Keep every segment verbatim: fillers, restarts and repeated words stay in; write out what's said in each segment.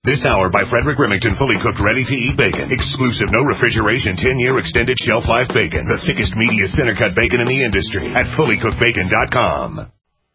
This hour by Frederick Remington, fully cooked, ready-to-eat bacon. Exclusive, no refrigeration, ten-year extended shelf life bacon. The thickest, meatiest center-cut bacon in the industry at fully cooked bacon dot com.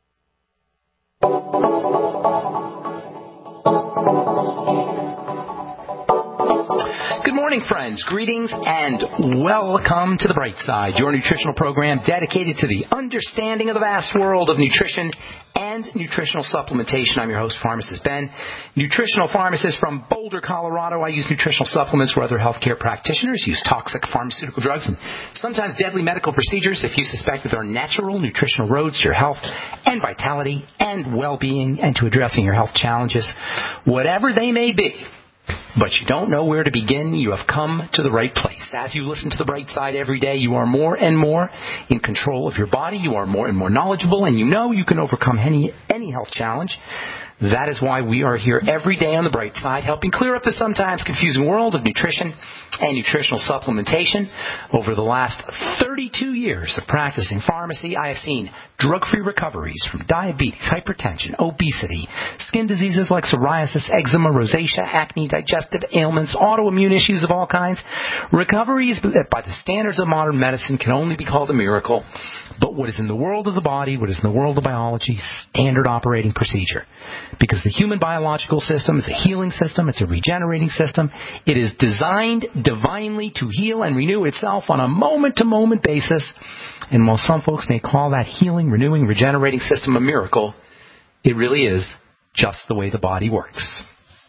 Good morning, friends. Greetings and welcome to The Bright Side, your nutritional program dedicated to the understanding of the vast world of nutrition and nutritional supplementation. I'm your host, Pharmacist Ben, nutritional pharmacist from Boulder, Colorado. I use nutritional supplements where other healthcare practitioners use toxic pharmaceutical drugs and sometimes deadly medical procedures. If you suspect that there are natural nutritional roads to your health and vitality and well-being and to addressing your health challenges, whatever they may be, but you don't know where to begin, you have come to the right place. As you listen to The Bright Side every day, you are more and more in control of your body. You are more and more knowledgeable, and you know you can overcome any, any health challenge. That is why we are here every day on The Bright Side, helping clear up the sometimes confusing world of nutrition and nutritional supplementation. Over the last thirty-two years of practicing pharmacy, I have seen drug-free recoveries from diabetes, hypertension, obesity, skin diseases like psoriasis, eczema, rosacea, acne, digestive ailments, autoimmune issues of all kinds. Recoveries that by the standards of modern medicine can only be called a miracle. But what is in the world of the body, what is in the world of biology, standard operating procedure. Because the human biological system is a healing system, it's a regenerating system. It is designed divinely to heal and renew itself on a moment-to-moment basis. And while some folks may call that healing, renewing, regenerating system a miracle, it really is just the way the body works.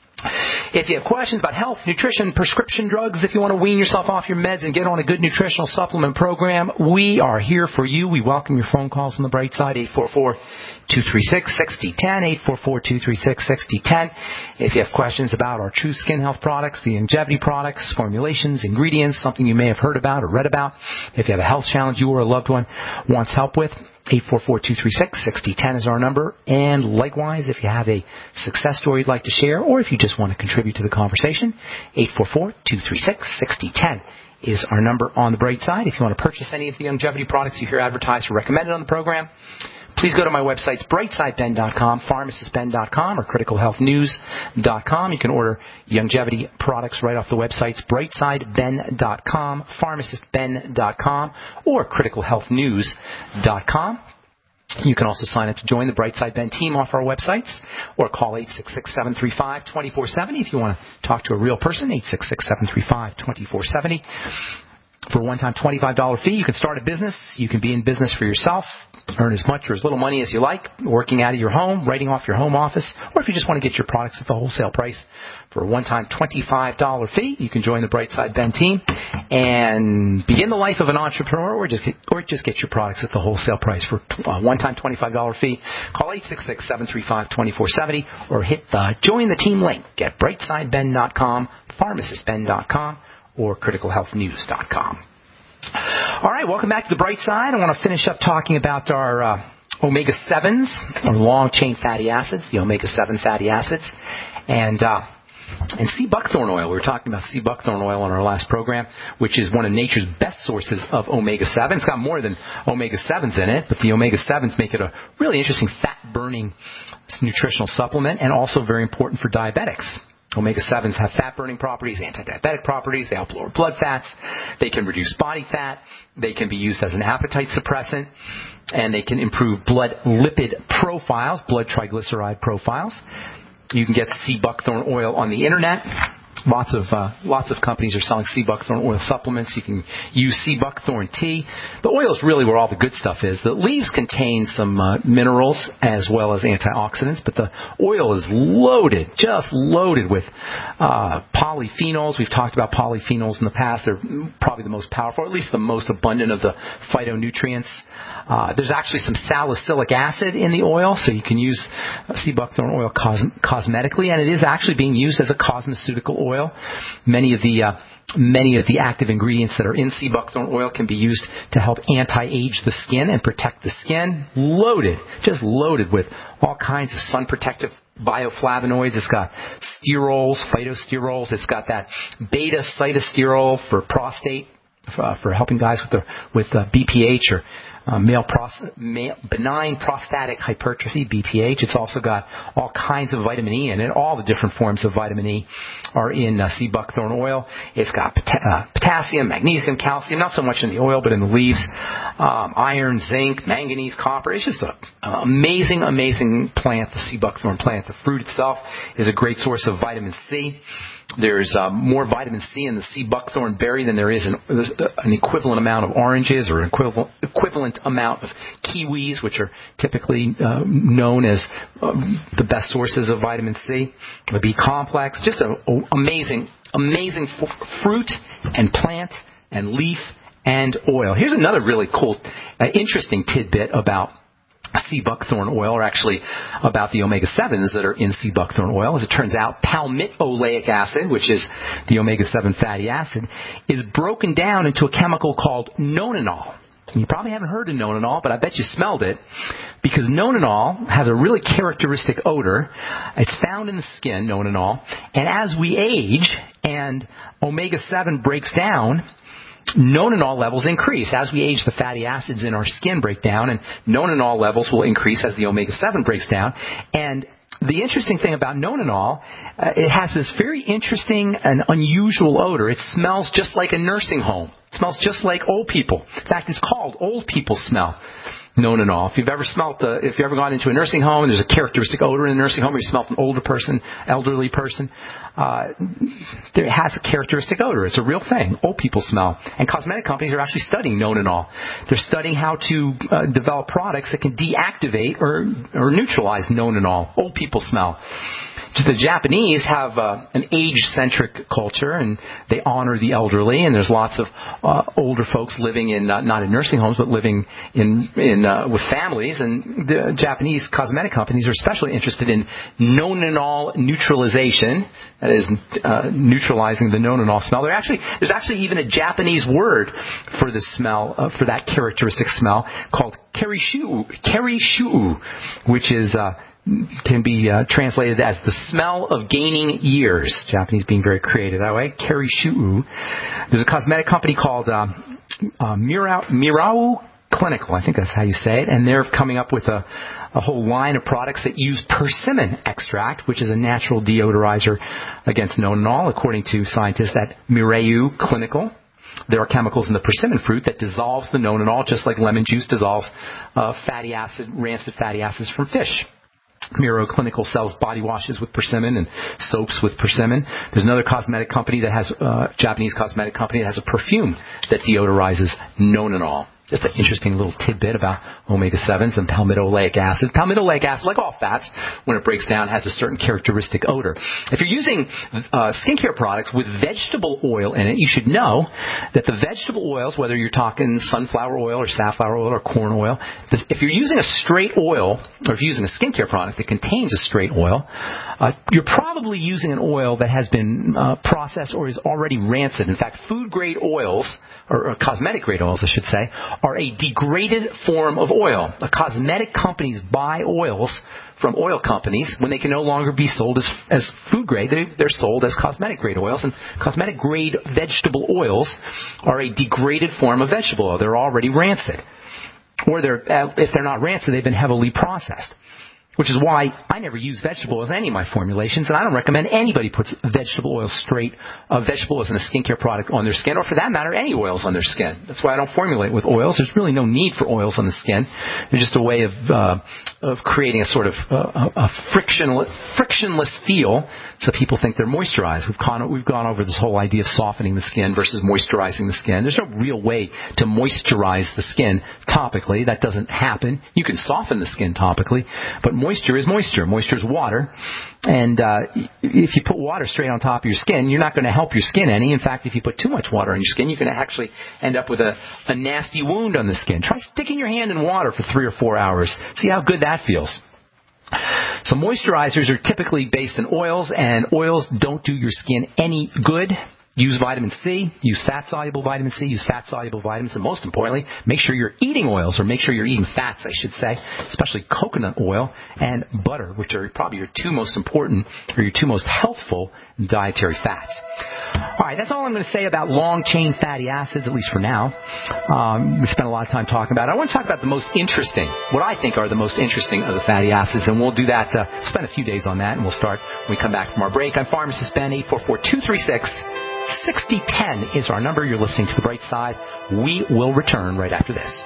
If you have questions about health, nutrition, prescription drugs, if you want to wean yourself off your meds and get on a good nutritional supplement program, we are here for you. We welcome your phone calls on The Bright Side, eight four four, two three six, six zero one zero, eight four four, two three six, six zero one zero. If you have questions about our True Skin Health products, the longevity products, formulations, ingredients, something you may have heard about or read about, if you have a health challenge you or a loved one wants help with, eight four four, two three six, six zero one zero is our number. And likewise, if you have a success story you'd like to share, or if you just want to contribute to the conversation, eight four four, two three six, six zero one zero is our number on The Bright Side. If you want to purchase any of the longevity products you hear advertised or recommended on the program, please go to my websites, bright side ben dot com, pharmacist ben dot com, or critical health news dot com. You can order longevity products right off the websites, bright side ben dot com, pharmacist ben dot com, or critical health news dot com. You can also sign up to join the Brightside Ben team off our websites, or call eight six six, seven three five, two four seven zero if you want to talk to a real person, eight six six, seven three five, two four seven zero. For a one-time twenty-five dollars fee, you can start a business. You can be in business for yourself, earn as much or as little money as you like, working out of your home, writing off your home office, or if you just want to get your products at the wholesale price for a one-time twenty-five dollars fee, you can join the Brightside Ben team and begin the life of an entrepreneur, or just get, or just get your products at the wholesale price for a one-time twenty-five dollars fee. Call eight six six, seven three five, two four seven zero or hit the Join the Team link at bright side ben dot com, pharmacist ben dot com, or critical health news dot com. All right, welcome back to The Bright Side. I want to finish up talking about our uh, omega sevens, or long-chain fatty acids, the omega seven fatty acids, and uh, and sea buckthorn oil. We were talking about sea buckthorn oil on our last program, which is one of nature's best sources of omega seven. It's got more than omega sevens in it, but the omega sevens make it a really interesting fat-burning nutritional supplement, and also very important for diabetics. omega sevens have fat-burning properties, anti-diabetic properties. They help lower blood fats. They can reduce body fat. They can be used as an appetite suppressant. And they can improve blood lipid profiles, blood triglyceride profiles. You can get sea buckthorn oil on the Internet. Lots of uh, lots of companies are selling sea buckthorn oil supplements. You can use sea buckthorn tea. The oil is really where all the good stuff is. The leaves contain some uh, minerals as well as antioxidants, but the oil is loaded, just loaded with uh, polyphenols. We've talked about polyphenols in the past. They're probably the most powerful, or at least the most abundant of the phytonutrients. Uh, there's actually some salicylic acid in the oil, so you can use sea buckthorn oil cos- cosmetically, and it is actually being used as a cosmeceutical oil. Many of the uh, many of the active ingredients that are in sea buckthorn oil can be used to help anti-age the skin and protect the skin. Loaded, just loaded with all kinds of sun protective bioflavonoids. It's got sterols, phytosterols. It's got that beta-cytosterol for prostate, for, uh, for helping guys with the with uh, B P H or uh, male, pros- male benign prostatic hypertrophy, B P H. It's also got all kinds of vitamin E in it. All the different forms of vitamin E are in uh, sea buckthorn oil. It's got pot- uh, potassium, magnesium, calcium, not so much in the oil, but in the leaves, um, iron, zinc, manganese, copper. It's just an amazing, amazing plant, the sea buckthorn plant. The fruit itself is a great source of vitamin C. There's uh, more vitamin C in the sea buckthorn berry than there is in an equivalent amount of oranges or an equivalent, equivalent amount of kiwis, which are typically uh, known as um, the best sources of vitamin C. The B complex, just an amazing, amazing f- fruit and plant and leaf and oil. Here's another really cool, uh, interesting tidbit about sea buckthorn oil, or actually about the omega sevens that are in sea buckthorn oil. As it turns out, palmitoleic acid, which is the omega seven fatty acid, is broken down into a chemical called nonanol. You probably haven't heard of nonanol, but I bet you smelled it, because nonanol has a really characteristic odor. It's found in the skin, nonanol, and as we age and omega seven breaks down, nonanol levels increase. As we age, the fatty acids in our skin break down, and nonanol levels will increase as the omega seven breaks down. And the interesting thing about nonanol, uh, it has this very interesting and unusual odor. It smells just like a nursing home. It smells just like old people. In fact, it's called old people smell. Nonanol. If you've ever smelt, uh, if you've ever gone into a nursing home and there's a characteristic odor in a nursing home, or you smelt an older person, elderly person, uh, it has a characteristic odor. It's a real thing. Old people smell. And cosmetic companies are actually studying nonanol. They're studying how to uh, develop products that can deactivate or, or neutralize nonanol. Old people smell. The Japanese have uh, an age-centric culture, and they honor the elderly. And there's lots of uh, older folks living in uh, not in nursing homes, but living in in uh, with families. And the Japanese cosmetic companies are especially interested in nonanol neutralization. That is, uh, neutralizing the nonanol smell. There actually there's actually even a Japanese word for the smell, uh, for that characteristic smell, called kerishu, kerishu, which is uh, can be uh, translated as the smell of gaining years. Japanese being very creative that way. Kerishu. There's a cosmetic company called uh, uh, Mirau, Mirau Clinical. I think that's how you say it. And they're coming up with a, a whole line of products that use persimmon extract, which is a natural deodorizer against nonanol, according to scientists at Mirau Clinical. There are chemicals in the persimmon fruit that dissolves the nonanol, just like lemon juice dissolves uh, fatty acid, rancid fatty acids from fish. Miro Clinical sells body washes with persimmon and soaps with persimmon. There's another cosmetic company that has, uh, Japanese cosmetic company that has a perfume that deodorizes nonanol. Just an interesting little tidbit about omega sevens and palmitoleic acid. Palmitoleic acid, like all fats, when it breaks down, has a certain characteristic odor. If you're using uh, skincare products with vegetable oil in it, you should know that the vegetable oils, whether you're talking sunflower oil or safflower oil or corn oil, if you're using a straight oil, or if you're using a skincare product that contains a straight oil, uh, you're probably using an oil that has been uh, processed or is already rancid. In fact, food-grade oils, or, or cosmetic-grade oils, I should say, are a degraded form of oil. The cosmetic companies buy oils from oil companies when they can no longer be sold as, as food grade. They, they're sold as cosmetic grade oils, and cosmetic grade vegetable oils are a degraded form of vegetable oil. They're already rancid. Or they're, if they're not rancid, they've been heavily processed. Which is why I never use vegetable oils in any of my formulations, and I don't recommend anybody puts vegetable oil straight, uh, vegetable oils in a skincare product on their skin, or for that matter, any oils on their skin. That's why I don't formulate with oils. There's really no need for oils on the skin. They're just a way of uh, of creating a sort of uh, a frictionless, frictionless feel, so people think they're moisturized. We've gone, we've gone over this whole idea of softening the skin versus moisturizing the skin. There's no real way to moisturize the skin topically. That doesn't happen. You can soften the skin topically, but moisture is moisture. Moisture is water. And uh, if you put water straight on top of your skin, you're not going to help your skin any. In fact, if you put too much water on your skin, you're going to actually end up with a, a nasty wound on the skin. Try sticking your hand in water for three or four hours. See how good that feels. So moisturizers are typically based in oils, and oils don't do your skin any good. Use vitamin C, use fat-soluble vitamin C, use fat-soluble vitamins, and most importantly, make sure you're eating oils, or make sure you're eating fats, I should say, especially coconut oil and butter, which are probably your two most important, or your two most healthful dietary fats. All right, that's all I'm going to say about long-chain fatty acids, at least for now. Um, we spent a lot of time talking about it. I want to talk about the most interesting, what I think are the most interesting of the fatty acids, and we'll do that, uh, spend a few days on that, and we'll start when we come back from our break. I'm Pharmacist Ben. Eight four four, two three six, six zero one zero is our number. You're listening to The Bright Side. We will return right after this.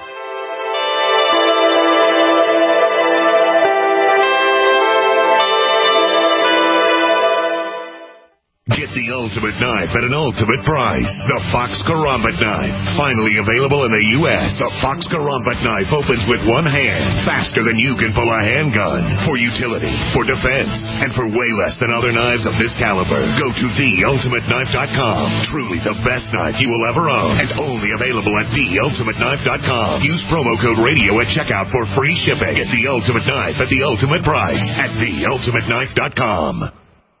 Get the ultimate knife at an ultimate price. The Fox Karambit knife. Finally available in the U S The Fox Karambit knife opens with one hand, faster than you can pull a handgun. For utility, for defense, and for way less than other knives of this caliber. Go to the ultimate knife dot com. Truly the best knife you will ever own. And only available at the ultimate knife dot com. Use promo code radio at checkout for free shipping. Get the ultimate knife at the ultimate price at the ultimate knife dot com.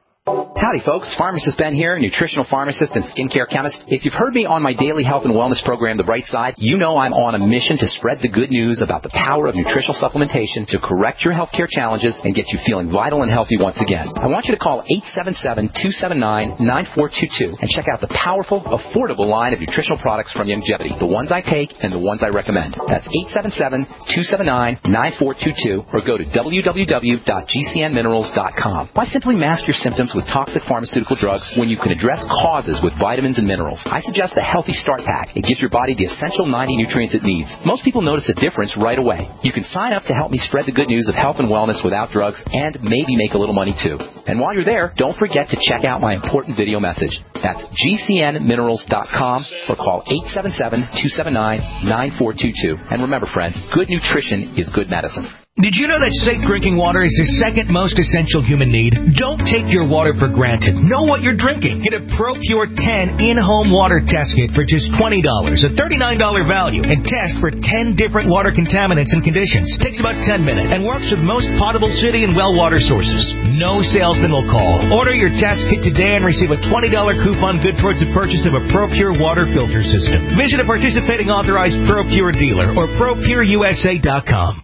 Howdy, folks. Pharmacist Ben here, nutritional pharmacist and skincare chemist. If you've heard me on my daily health and wellness program, The Bright Side, you know I'm on a mission to spread the good news about the power of nutritional supplementation to correct your healthcare challenges and get you feeling vital and healthy once again. I want you to call eight seven seven, two seven nine, nine four two two and check out the powerful, affordable line of nutritional products from Youngevity, the ones I take and the ones I recommend. That's eight seven seven, two seven nine, nine four two two or go to w w w dot g c n minerals dot com. Why simply mask your symptoms with toxic pharmaceutical drugs when you can address causes with vitamins and minerals? I suggest the Healthy Start Pack. It gives your body the essential ninety nutrients it needs. Most people notice a difference right away. You can sign up to help me spread the good news of health and wellness without drugs and maybe make a little money too. And while you're there, don't forget to check out my important video message. That's g c n minerals dot com or call eight seven seven, two seven nine, nine four two two. And remember, friends, good nutrition is good medicine. Did you know that safe drinking water is the second most essential human need? Don't take your water for granted. Know what you're drinking. Get a ProPure ten in-home water test kit for just twenty dollars, a thirty-nine dollars value, and test for ten different water contaminants and conditions. Takes about ten minutes and works with most potable city and well water sources. No salesman will call. Order your test kit today and receive a twenty dollars coupon good towards the purchase of a ProPure water filter system. Visit a participating authorized ProPure dealer or pro pure u s a dot com.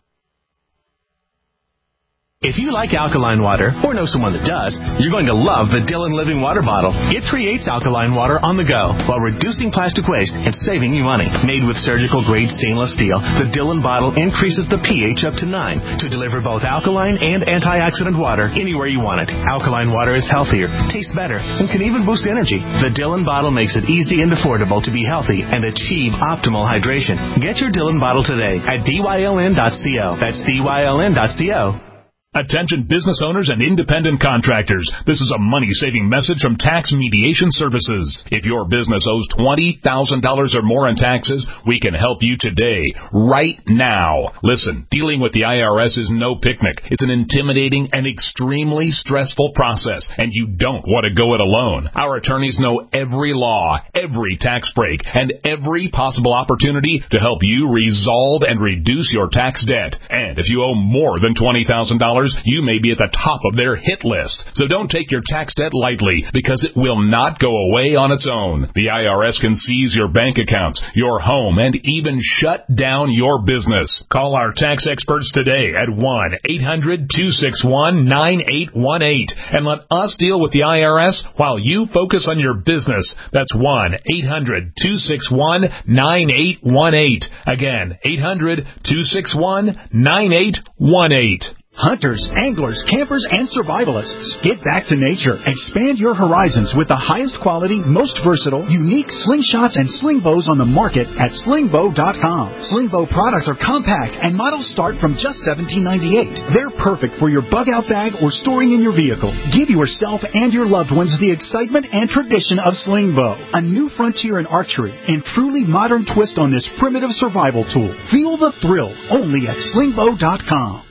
If you like alkaline water, or know someone that does, you're going to love the Dillon Living Water Bottle. It creates alkaline water on the go while reducing plastic waste and saving you money. Made with surgical-grade stainless steel, the Dillon bottle increases the pH up to nine to deliver both alkaline and antioxidant water anywhere you want it. Alkaline water is healthier, tastes better, and can even boost energy. The Dillon bottle makes it easy and affordable to be healthy and achieve optimal hydration. Get your Dillon bottle today at d y l n dot co. That's d y l n dot co. Attention business owners and independent contractors. This is a money-saving message from Tax Mediation Services. If your business owes twenty thousand dollars or more in taxes, we can help you today, right now. Listen, dealing with the I R S is no picnic. It's an intimidating and extremely stressful process, and you don't want to go it alone. Our attorneys know every law, every tax break, and every possible opportunity to help you resolve and reduce your tax debt. And if you owe more than twenty thousand dollars, you may be at the top of their hit list. So don't take your tax debt lightly, because it will not go away on its own. The I R S can seize your bank accounts, your home, and even shut down your business. Call our tax experts today at one eight hundred, two six one, nine eight one eight and let us deal with the I R S while you focus on your business. That's one eight hundred, two six one, nine eight one eight. Again, eight hundred, two six one, nine eight one eight. Hunters, anglers, campers, and survivalists. Get back to nature. Expand your horizons with the highest quality, most versatile, unique slingshots and sling bows on the market at sling bow dot com. Sling bow products are compact and models start from just seventeen ninety-eight. They're perfect for your bug out bag or storing in your vehicle. Give yourself and your loved ones the excitement and tradition of sling bow. A new frontier in archery and truly modern twist on this primitive survival tool. Feel the thrill only at sling bow dot com.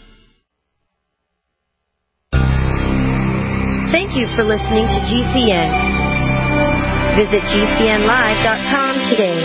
Thank you for listening to G C N. Visit g c n live dot com today.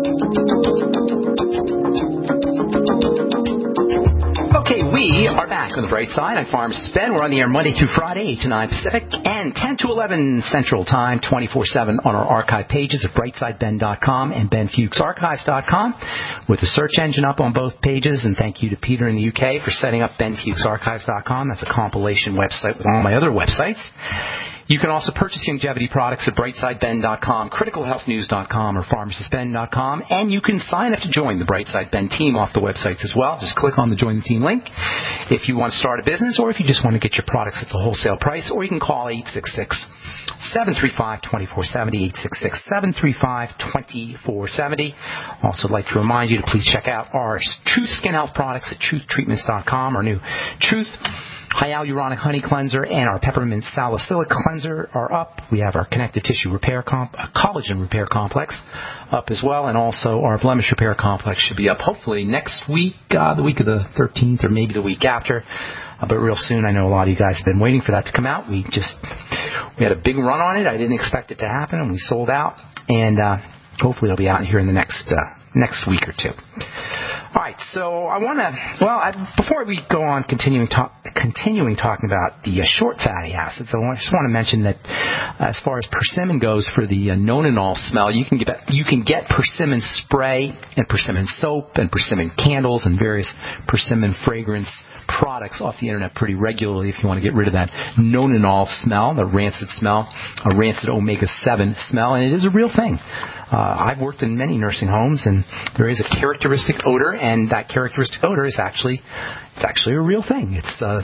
Okay, we are back. back on the bright side. I'm Pharmacist Ben. We're on the air Monday through Friday, eight to nine Pacific, and ten to eleven Central Time, twenty-four seven on our archive pages at brightside ben dot com and ben fuchs archives dot com, with the search engine up on both pages. And thank you to Peter in the U K for setting up ben fuchs archives dot com. That's a compilation website with all my other websites. You can also purchase longevity products at brightside ben dot com, critical health news dot com, or pharmacist ben dot com, and you can sign up to join the Brightside Ben team off the websites as well. Just click on the Join the Team link if you want to start a business, or if you just want to get your products at the wholesale price, or you can call eight six six, seven three five, two four seven zero, eight six six, seven three five, two four seven zero. Also like to remind you to please check out our Truth Skin Health products at truth treatments dot com. Our new Truth Hyaluronic Honey Cleanser and our Peppermint Salicylic Cleanser are up. We have our Connective Tissue Repair Comp- Collagen Repair Complex up as well, and also our Blemish Repair Complex should be up hopefully next week, uh, the week of the thirteenth, or maybe the week after, uh, but real soon. I know a lot of you guys have been waiting for that to come out. We just we had a big run on it. I didn't expect it to happen, and we sold out, and uh, hopefully it'll be out here in the next uh, next week or two. All right, so I want to, well, I, before we go on continuing talk, continuing talking about the uh, short fatty acids, I want, just want to mention that uh, as far as persimmon goes, for the uh, nonanol smell, you can get you can get persimmon spray and persimmon soap and persimmon candles and various persimmon fragrance products off the internet pretty regularly if you want to get rid of that nonanol smell, the rancid smell, a rancid omega seven smell, and it is a real thing. Uh, I've worked in many nursing homes, and there is a characteristic odor, and that characteristic odor is actually it's actually a real thing. It's uh,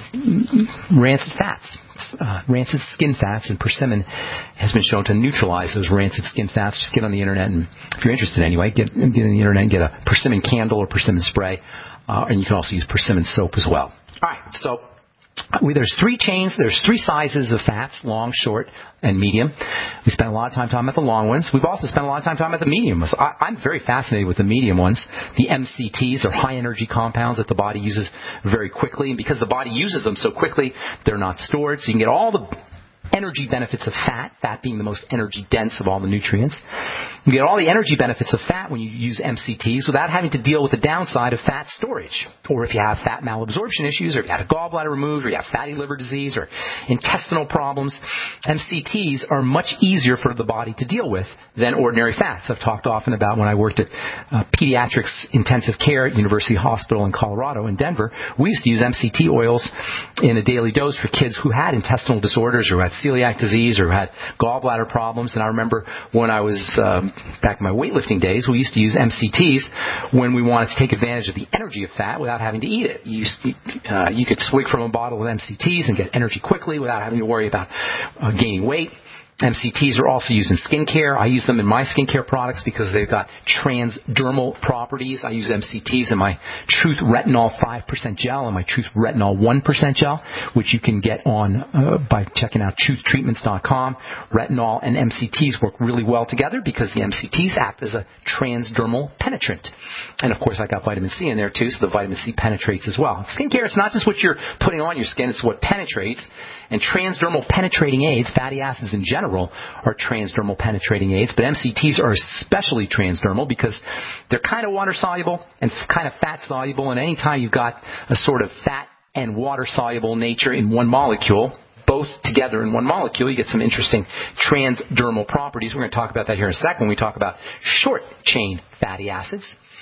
rancid fats, uh, rancid skin fats, and persimmon has been shown to neutralize those rancid skin fats. Just get on the internet, and if you're interested anyway, get, get on the internet and get a persimmon candle or persimmon spray, uh, and you can also use persimmon soap as well. All right, so we, there's three chains, there's three sizes of fats, long, short, and medium. We spent a lot of time talking about the long ones. We've also spent a lot of time talking about the medium ones. I, I'm very fascinated with the medium ones. The M C Ts are high-energy compounds that the body uses very quickly, and because the body uses them so quickly, they're not stored, so you can get all the energy benefits of fat, fat being the most energy dense of all the nutrients. You get all the energy benefits of fat when you use M C Ts without having to deal with the downside of fat storage. Or if you have fat malabsorption issues, or if you had a gallbladder removed, or you have fatty liver disease, or intestinal problems, M C Ts are much easier for the body to deal with than ordinary fats. I've talked often about when I worked at uh, pediatrics intensive care at University Hospital in Colorado in Denver. We used to use M C T oils in a daily dose for kids who had intestinal disorders, or had celiac disease, or had gallbladder problems. And I remember when I was um, back in my weightlifting days, we used to use M C Ts when we wanted to take advantage of the energy of fat without having to eat it. You, uh, you could swig from a bottle of M C Ts and get energy quickly without having to worry about uh, gaining weight. M C Ts are also used in skincare. I use them in my skincare products because they've got transdermal properties. I use M C Ts in my Truth Retinol five percent gel and my Truth Retinol one percent gel, which you can get on uh, by checking out truth treatments dot com. Retinol and M C Ts work really well together because the M C Ts act as a transdermal penetrant. And, of course, I got vitamin C in there, too, so the vitamin C penetrates as well. Skincare, it's not just what you're putting on your skin, it's what penetrates. And transdermal penetrating aids, fatty acids in general, are transdermal penetrating aids, but M C Ts are especially transdermal because they're kind of water-soluble and kind of fat-soluble, and anytime you've got a sort of fat and water-soluble nature in one molecule, both together in one molecule, you get some interesting transdermal properties. We're going to talk about that here in a second when we talk about short-chain fatty acids.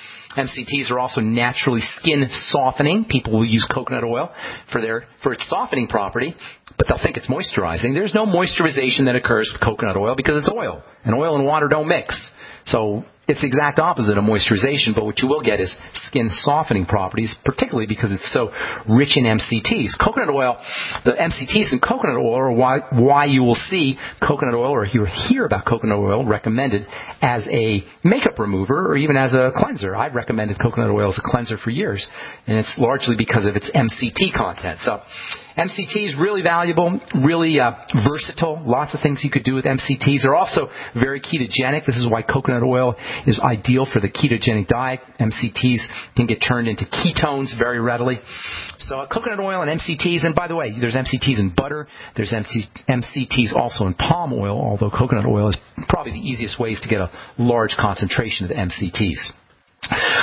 M C Ts are also naturally skin softening. People will use coconut oil for their for its softening property, but they'll think it's moisturizing. There's no moisturization that occurs with coconut oil because it's oil, and oil and water don't mix. So it's the exact opposite of moisturization, but what you will get is skin softening properties, particularly because it's so rich in M C Ts. Coconut oil, the M C Ts in coconut oil are why, why you will see coconut oil, or you hear about coconut oil recommended as a makeup remover or even as a cleanser. I've recommended coconut oil as a cleanser for years, and it's largely because of its M C T content. So M C T is really valuable, really uh, versatile. Lots of things you could do with M C Ts. They're also very ketogenic. This is why coconut oil is ideal for the ketogenic diet. M C Ts can get turned into ketones very readily. So uh, coconut oil and M C Ts, and by the way, there's M C Ts in butter. There's M C Ts also in palm oil, although coconut oil is probably the easiest ways to get a large concentration of the M C Ts.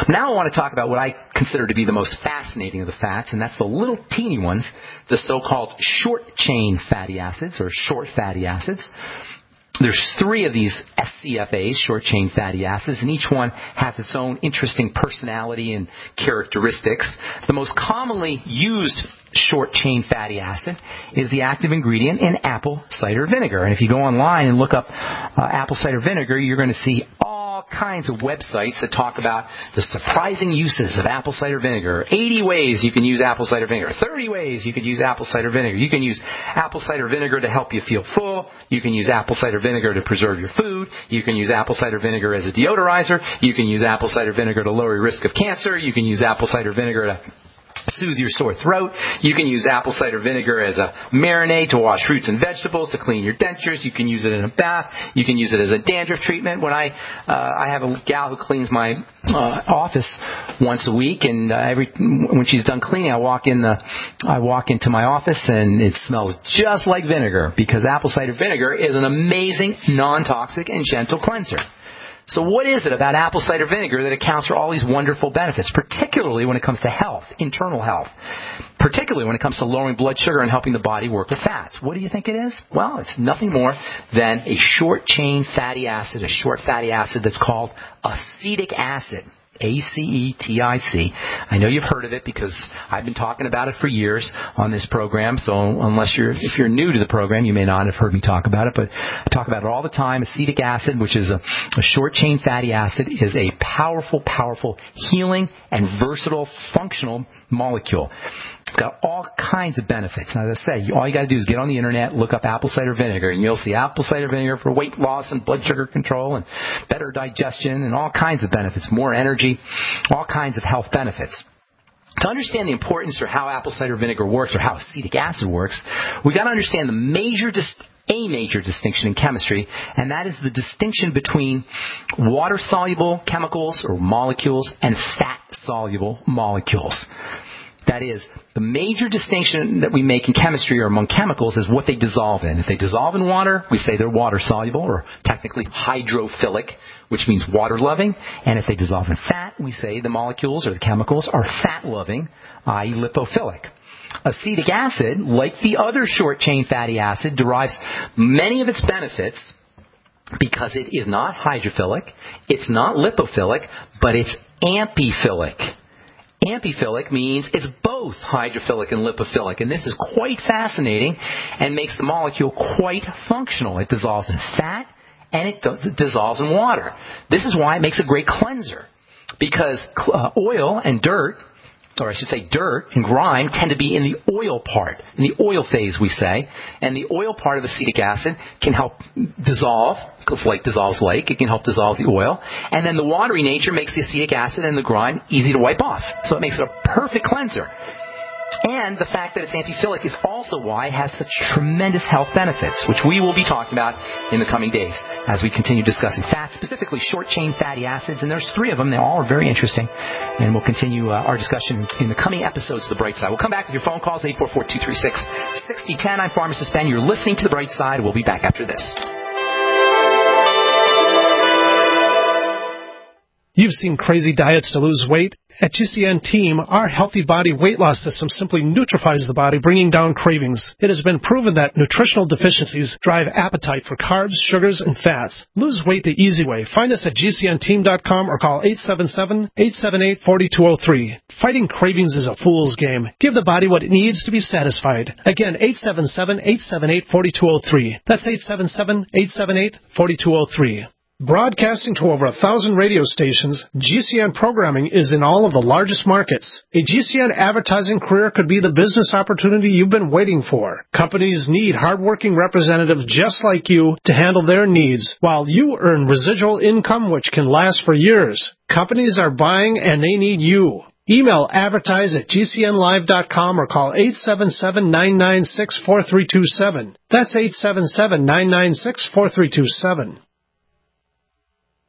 Now I want to talk about what I consider to be the most fascinating of the fats, and that's the little teeny ones, the so-called short-chain fatty acids, or short fatty acids. There's three of these S C F As, short-chain fatty acids, and each one has its own interesting personality and characteristics. The most commonly used short-chain fatty acid is the active ingredient in apple cider vinegar. And if you go online and look up uh, apple cider vinegar, you're going to see all kinds of websites that talk about the surprising uses of apple cider vinegar. eighty ways you can use apple cider vinegar. thirty ways you could use apple cider vinegar. You can use apple cider vinegar to help you feel full. You can use apple cider vinegar to preserve your food. You can use apple cider vinegar as a deodorizer. You can use apple cider vinegar to lower your risk of cancer. You can use apple cider vinegar to soothe your sore throat. You can use apple cider vinegar as a marinade to wash fruits and vegetables, to clean your dentures. You can use it in a bath. You can use it as a dandruff treatment. When I uh, I have a gal who cleans my uh, office once a week, and uh, every when she's done cleaning, I walk in the I walk into my office and it smells just like vinegar, because apple cider vinegar is an amazing non-toxic and gentle cleanser. So what is it about apple cider vinegar that accounts for all these wonderful benefits, particularly when it comes to health, internal health, particularly when it comes to lowering blood sugar and helping the body work with fats? What do you think it is? Well, it's nothing more than a short-chain fatty acid, a short fatty acid that's called acetic acid. A C E T I C. I know you've heard of it because I've been talking about it for years on this program. So unless you're, if you're new to the program, you may not have heard me talk about it, but I talk about it all the time. Acetic acid, which is a, a short-chain fatty acid, is a powerful, powerful healing and versatile functional molecule. It's got all kinds of benefits. And as I say, all you got to do is get on the internet, look up apple cider vinegar, and you'll see apple cider vinegar for weight loss and blood sugar control and better digestion and all kinds of benefits, more energy, all kinds of health benefits. To understand the importance or how apple cider vinegar works, or how acetic acid works, we've got to understand the major dis- a major distinction in chemistry, and that is the distinction between water-soluble chemicals or molecules and fat-soluble molecules. That is, the major distinction that we make in chemistry or among chemicals is what they dissolve in. If they dissolve in water, we say they're water-soluble, or technically hydrophilic, which means water-loving. And if they dissolve in fat, we say the molecules or the chemicals are fat-loving, that is lipophilic. Acetic acid, like the other short-chain fatty acid, derives many of its benefits because it is not hydrophilic, it's not lipophilic, but it's amphiphilic. Amphiphilic means it's both hydrophilic and lipophilic, and this is quite fascinating and makes the molecule quite functional. It dissolves in fat and it, does, it dissolves in water. This is why it makes a great cleanser, because uh, oil and dirt, or I should say dirt and grime, tend to be in the oil part, in the oil phase, we say. And the oil part of acetic acid can help dissolve, because like dissolves lake, it can help dissolve the oil. And then the watery nature makes the acetic acid and the grime easy to wipe off. So it makes it a perfect cleanser. And the fact that it's amphiphilic is also why it has such tremendous health benefits, which we will be talking about in the coming days as we continue discussing fats, specifically short-chain fatty acids. And there's three of them. They all are very interesting. And we'll continue uh, our discussion in the coming episodes of The Bright Side. We'll come back with your phone calls, eight four four, two three six, six zero one zero. I'm Pharmacist Ben. You're listening to The Bright Side. We'll be back after this. You've seen crazy diets to lose weight. At G C N Team, our Healthy Body Weight Loss System simply neutralizes the body, bringing down cravings. It has been proven that nutritional deficiencies drive appetite for carbs, sugars, and fats. Lose weight the easy way. Find us at G C N team dot com or call eight seven seven, eight seven eight, four two zero three. Fighting cravings is a fool's game. Give the body what it needs to be satisfied. Again, eight seven seven, eight seven eight, four two zero three. That's eight seven seven, eight seven eight, four two zero three. Broadcasting to over a thousand radio stations, G C N programming is in all of the largest markets. A G C N advertising career could be the business opportunity you've been waiting for. Companies need hardworking representatives just like you to handle their needs, while you earn residual income which can last for years. Companies are buying and they need you. Email advertise at G C N live dot com or call eight seven seven, nine nine six, four three two seven. That's eight seven seven, nine nine six, four three two seven.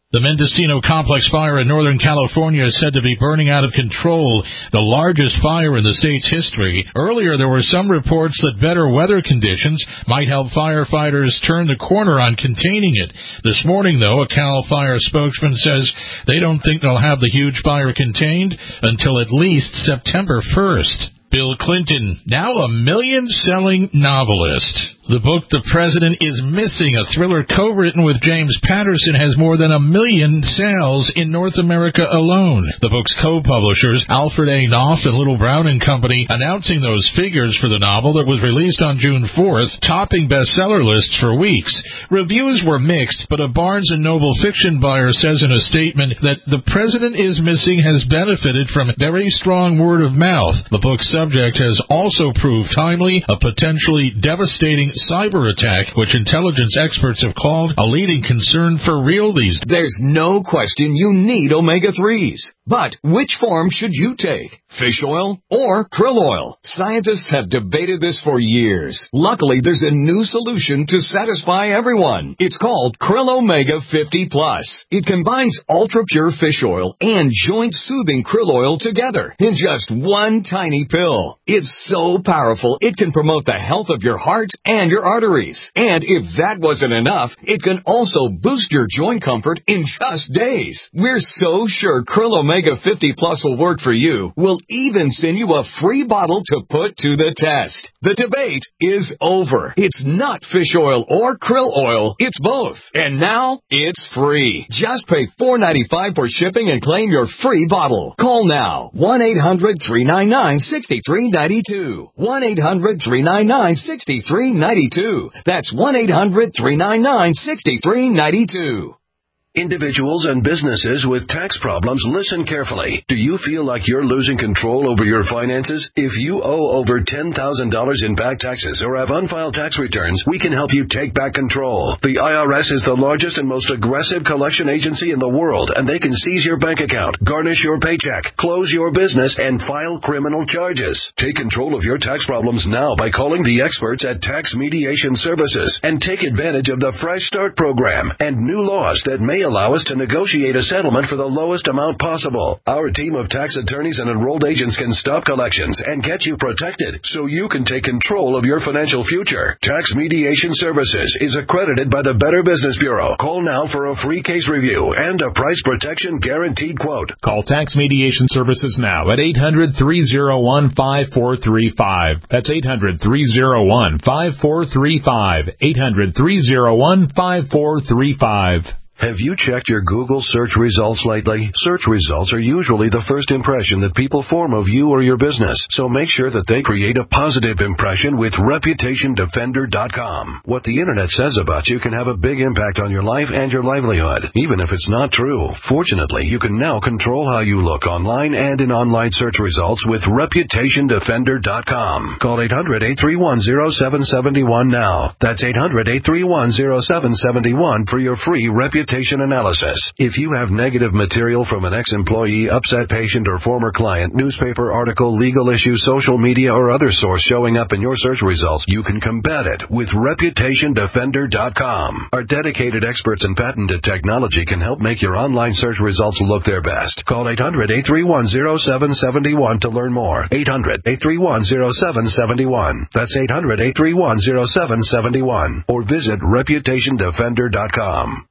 The Mendocino Complex fire in Northern California is said to be burning out of control, the largest fire in the state's history. Earlier, there were some reports that better weather conditions might help firefighters turn the corner on containing it. This morning, though, a CAL FIRE spokesman says they don't think they'll have the huge fire contained until at least September first. Bill Clinton, now a million-selling novelist. The book The President is Missing, a thriller co-written with James Patterson, has more than a million sales in North America alone. The book's co-publishers, Alfred A. Knopf and Little Brown and Company, announcing those figures for the novel that was released on June fourth, topping bestseller lists for weeks. Reviews were mixed, but a Barnes and Noble fiction buyer says in a statement that The President is Missing has benefited from very strong word of mouth. The book's subject has also proved timely, a potentially devastating cyber attack, which intelligence experts have called a leading concern for real these days. There's no question you need omega threes. But which form should you take? Fish oil or krill oil? Scientists have debated this for years. Luckily, there's a new solution to satisfy everyone. It's called Krill Omega fifty plus. It combines ultra-pure fish oil and joint-soothing krill oil together in just one tiny pill. It's so powerful, it can promote the health of your heart and your arteries. And if that wasn't enough, it can also boost your joint comfort in just days. We're so sure Krill Omega fifty plus will work for you. We'll even send you a free bottle to put to the test. The debate is over. It's not fish oil or krill oil. It's both. And now it's free. Just pay four dollars and ninety-five cents for shipping and claim your free bottle. Call now. one eight hundred three nine nine six three nine two. one eight hundred three nine nine six three nine two. That's one eight hundred three nine nine six three nine two. Individuals and businesses with tax problems, listen carefully. Do you feel like you're losing control over your finances? If you owe over ten thousand dollars in back taxes or have unfiled tax returns, we can help you take back control. The I R S is the largest and most aggressive collection agency in the world, and they can seize your bank account, garnish your paycheck, close your business, and file criminal charges. Take control of your tax problems now by calling the experts at Tax Mediation Services and take advantage of the Fresh Start program and new laws that may allow us to negotiate a settlement for the lowest amount possible. Our team of tax attorneys and enrolled agents can stop collections and get you protected so you can take control of your financial future. Tax Mediation Services is accredited by the Better Business Bureau. Call now for a free case review and a price protection guaranteed quote. Call Tax Mediation Services now at eight hundred three oh one five four three five. That's eight hundred three oh one five four three five. eight hundred three oh one five four three five. Have you checked your Google search results lately? Search results are usually the first impression that people form of you or your business, so make sure that they create a positive impression with Reputation Defender dot com. What the Internet says about you can have a big impact on your life and your livelihood, even if it's not true. Fortunately, you can now control how you look online and in online search results with Reputation Defender dot com. Call eight hundred eight three one oh seven seven one now. That's eight hundred eight three one oh seven seven one for your free Reputation analysis. If you have negative material from an ex-employee, upset patient, or former client, newspaper article, legal issue, social media, or other source showing up in your search results, you can combat it with Reputation Defender dot com. Our dedicated experts in patented technology can help make your online search results look their best. Call eight hundred eight three one oh seven seven one to learn more. eight hundred eight three one oh seven seven one. That's eight hundred eight three one oh seven seven one. Or visit Reputation Defender dot com.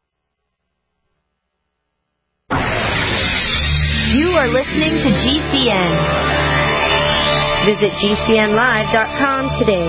You are listening to G C N. Visit G C N live dot com today.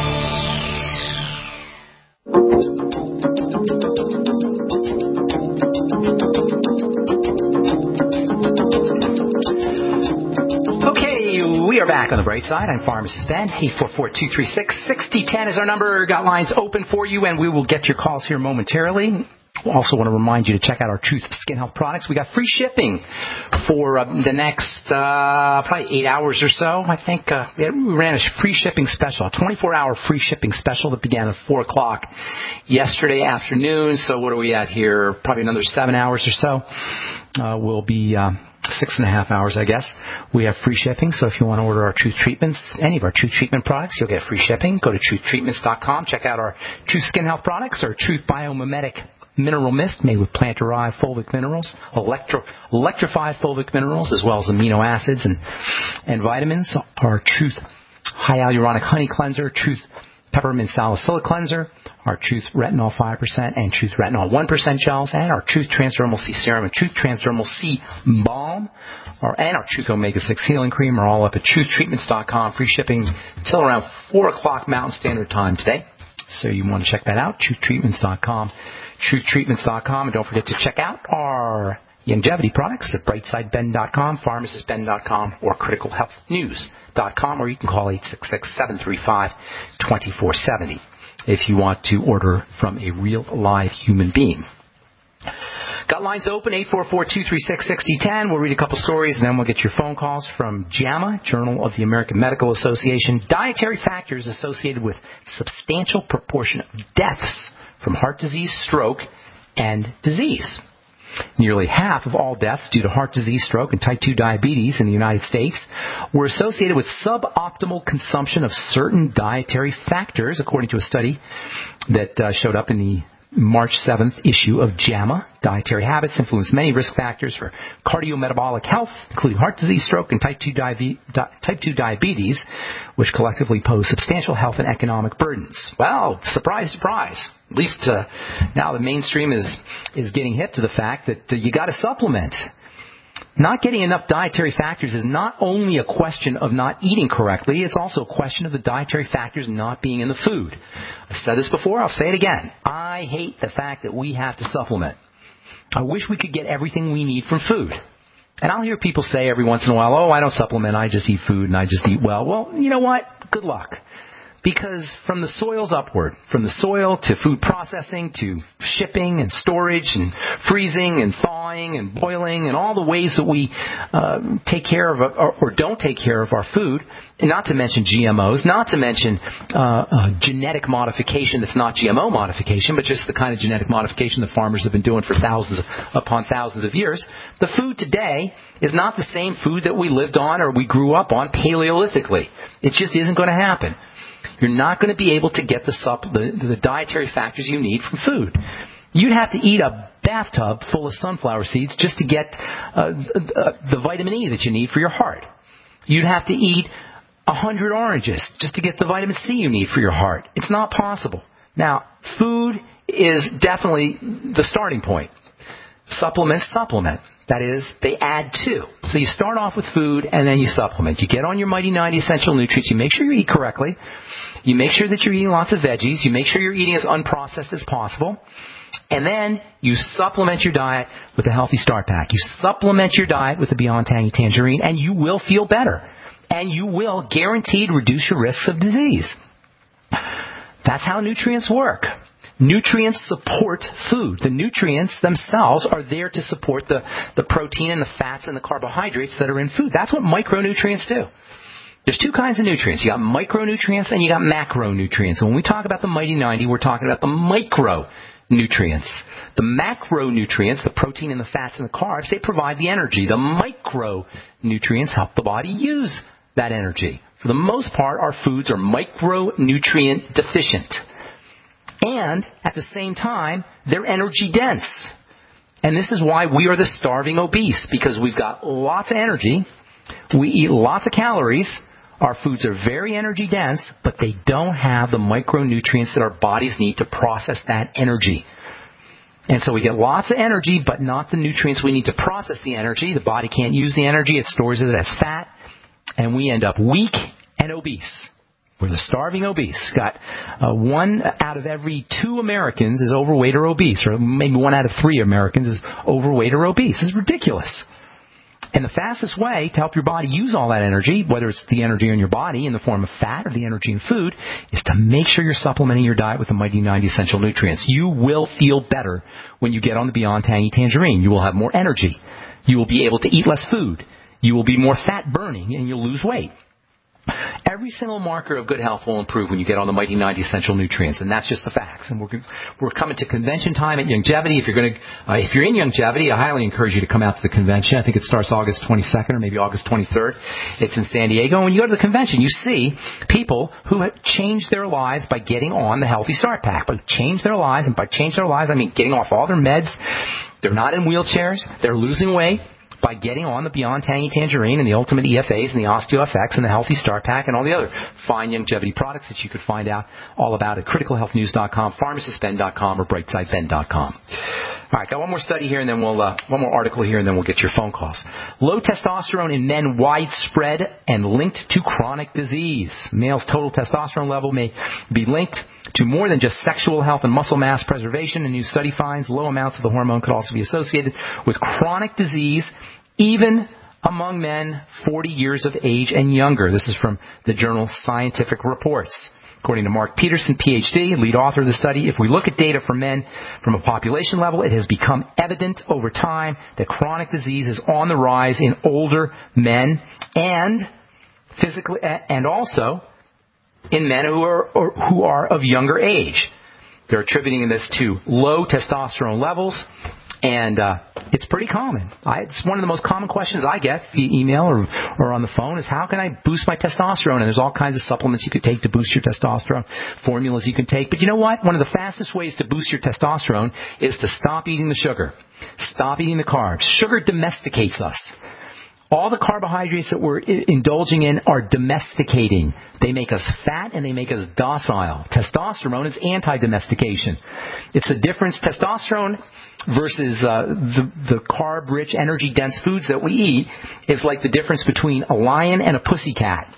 Okay, we are back on the bright side. I'm Pharmacist Ben. eight four four, two three six, six zero one zero is our number. Got lines open for you, and we will get your calls here momentarily. We also want to remind you to check out our Truth Skin Health products. We got free shipping for uh, the next uh, probably eight hours or so. I think uh, we ran a free shipping special, a twenty-four hour free shipping special that began at four o'clock yesterday afternoon. So what are we at here? Probably another seven hours or so. Uh, we'll be uh, six and a half hours, I guess. We have free shipping. So if you want to order our Truth Treatments, any of our Truth Treatment products, you'll get free shipping. Go to truth treatments dot com. Check out our Truth Skin Health products or Truth Biomimetic mineral mist made with plant-derived fulvic minerals, electro, electrified fulvic minerals, as well as amino acids and, and vitamins. Our Truth Hyaluronic Honey Cleanser, Truth Peppermint Salicylic Cleanser, our Truth Retinol five percent and Truth Retinol one percent gels, and our Truth Transdermal C Serum and Truth Transdermal C Balm, or, and our Truth Omega six Healing Cream are all up at truth treatments dot com. Free shipping until around four o'clock Mountain Standard Time today. So you want to check that out, truth treatments dot com. truth treatments dot com. And don't forget to check out our longevity products at brightside ben dot com, pharmacist ben dot com, or critical health news dot com, or you can call eight six six, seven three five, two four seven zero if you want to order from a real live human being. Got lines open, eight four four, two three six, six zero one zero. We'll read a couple stories, and then we'll get your phone calls from JAMA, Journal of the American Medical Association. Dietary factors associated with substantial proportion of deaths from heart disease, stroke, and disease. Nearly half of all deaths due to heart disease, stroke, and type two diabetes in the United States were associated with suboptimal consumption of certain dietary factors, according to a study that uh, showed up in the March seventh issue of JAMA. Dietary habits influence many risk factors for cardiometabolic health, including heart disease, stroke, and type two, diabe- di- type two diabetes, which collectively pose substantial health and economic burdens. Well, surprise, surprise. At least uh, now the mainstream is, is getting hip to the fact that uh, you got to supplement. Not getting enough dietary factors is not only a question of not eating correctly, it's also a question of the dietary factors not being in the food. I've said this before, I'll say it again. I hate the fact that we have to supplement. I wish we could get everything we need from food. And I'll hear people say every once in a while, oh, I don't supplement, I just eat food and I just eat well. Well, you know what? Good luck. Because from the soils upward, from the soil to food processing to shipping and storage and freezing and thawing and boiling and all the ways that we uh, take care of or, or don't take care of our food, and not to mention G M Os, not to mention uh, uh, genetic modification that's not G M O modification, but just the kind of genetic modification that farmers have been doing for thousands upon thousands of years. The food today is not the same food that we lived on or we grew up on paleolithically. It just isn't going to happen. You're not going to be able to get the, sup- the, the dietary factors you need from food. You'd have to eat a bathtub full of sunflower seeds just to get uh, the, the vitamin E that you need for your heart. You'd have to eat a hundred oranges just to get the vitamin C you need for your heart. It's not possible. Now, food is definitely the starting point. Supplements supplement. That is, they add to. So you start off with food and then you supplement. You get on your Mighty ninety Essential Nutrients. You make sure you eat correctly. You make sure that you're eating lots of veggies. You make sure you're eating as unprocessed as possible. And then you supplement your diet with a Healthy Start Pack. You supplement your diet with the Beyond Tangy Tangerine, and you will feel better. And you will guaranteed reduce your risks of disease. That's how nutrients work. Nutrients support food. The nutrients themselves are there to support the, the protein and the fats and the carbohydrates that are in food. That's what micronutrients do. There's two kinds of nutrients. You got micronutrients and you got macronutrients. And when we talk about the Mighty ninety, we're talking about the micronutrients. The macronutrients, the protein and the fats and the carbs, they provide the energy. The micronutrients help the body use that energy. For the most part, our foods are micronutrient deficient. And at the same time, they're energy dense. And this is why we are the starving obese, because we've got lots of energy, we eat lots of calories, our foods are very energy dense, but they don't have the micronutrients that our bodies need to process that energy. And so we get lots of energy, but not the nutrients we need to process the energy. The body can't use the energy, it stores it as fat, and we end up weak and obese. We're the starving obese. Got uh, one out of every two Americans is overweight or obese, or maybe one out of three Americans is overweight or obese. It's ridiculous. And the fastest way to help your body use all that energy, whether it's the energy in your body in the form of fat or the energy in food, is to make sure you're supplementing your diet with the Mighty ninety Essential Nutrients. You will feel better when you get on the Beyond Tangy Tangerine. You will have more energy. You will be able to eat less food. You will be more fat burning, and you'll lose weight. Every single marker of good health will improve when you get on the Mighty ninety Essential Nutrients, and that's just the facts. And we're we're coming to convention time at Youngevity. If you're going to, uh, if you're in Youngevity, I highly encourage you to come out to the convention. I think it starts August twenty-second or maybe August twenty-third. It's in San Diego. And when you go to the convention, you see people who have changed their lives by getting on the Healthy Start Pack. But changed their lives, and by change their lives, I mean getting off all their meds. They're not in wheelchairs. They're losing weight by getting on the Beyond Tangy Tangerine and the Ultimate E F As and the OsteoFX and the Healthy Start Pack and all the other fine Youngevity products that you could find out all about at critical health news dot com, pharmacist ben dot com, or brightside ben dot com. All right, got one more study here, and then we'll uh, one more article here, and then we'll get your phone calls. Low testosterone in men widespread and linked to chronic disease. Males' total testosterone level may be linked to more than just sexual health and muscle mass preservation. A new study finds low amounts of the hormone could also be associated with chronic disease, even among men forty years of age and younger. This is from the journal Scientific Reports. According to Mark Peterson, P H D, lead author of the study, if we look at data for men from a population level, it has become evident over time that chronic disease is on the rise in older men and physically, and also in men who are or who are of younger age. They're attributing this to low testosterone levels, and uh, it's pretty common. I, it's one of the most common questions I get via email or, or on the phone is, how can I boost my testosterone? And there's all kinds of supplements you could take to boost your testosterone, formulas you can take. But you know what? One of the fastest ways to boost your testosterone is to stop eating the sugar. Stop eating the carbs. Sugar domesticates us. All the carbohydrates that we're indulging in are domesticating. They make us fat and they make us docile. Testosterone is anti-domestication. It's a difference. Testosterone versus uh, the, the carb-rich, energy-dense foods that we eat is like the difference between a lion and a pussycat.